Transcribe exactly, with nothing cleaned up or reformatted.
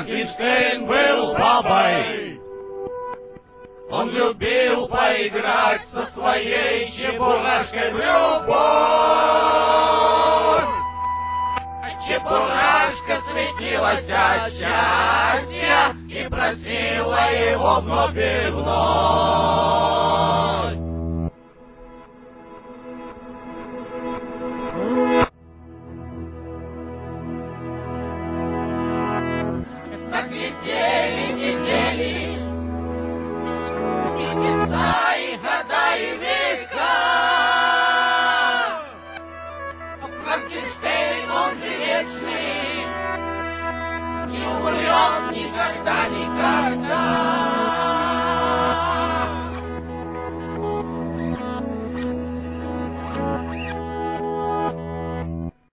Франкенштейн был бабой. Он любил поиграть со своей чебурашкой в любовь. Чебурашка светилась от счастья и просила его вновь и вновь. Так летели